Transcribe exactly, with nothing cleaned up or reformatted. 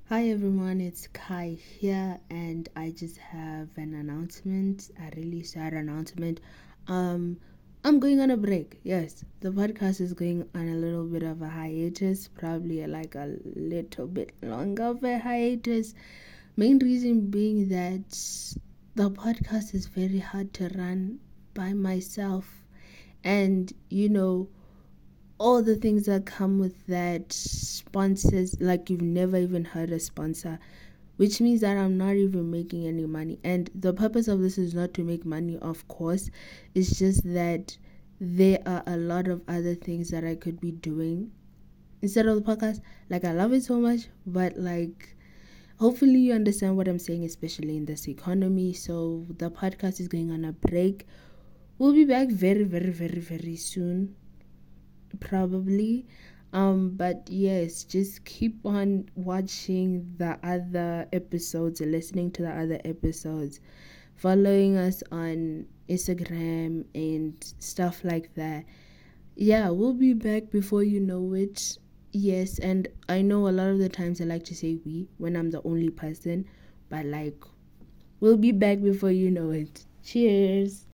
Hi everyone, it's Kai here, and I just have an announcement, a really sad announcement. Um, I'm going on a break. Yes, the podcast is going on a little bit of a hiatus, probably like a little bit longer of a hiatus. Main reason being that the podcast is very hard to run by myself, and you know all the things that come with that sponsors, like you've never even heard a sponsor, which means that I'm not even making any money. And the purpose of this is not to make money, of course. It's just that there are a lot of other things that I could be doing instead of the podcast. Like, I love it so much, but like, hopefully you understand what I'm saying, especially in this economy. So the podcast is going on a break. We'll be back very, very, very, very soon, probably. Um but yes, just keep on watching the other episodes, listening to the other episodes, following us on Instagram and stuff like that. Yeah, we'll be back before you know it. Yes, and I know a lot of the times I like to say we when I'm the only person, but like, we'll be back before you know it. Cheers.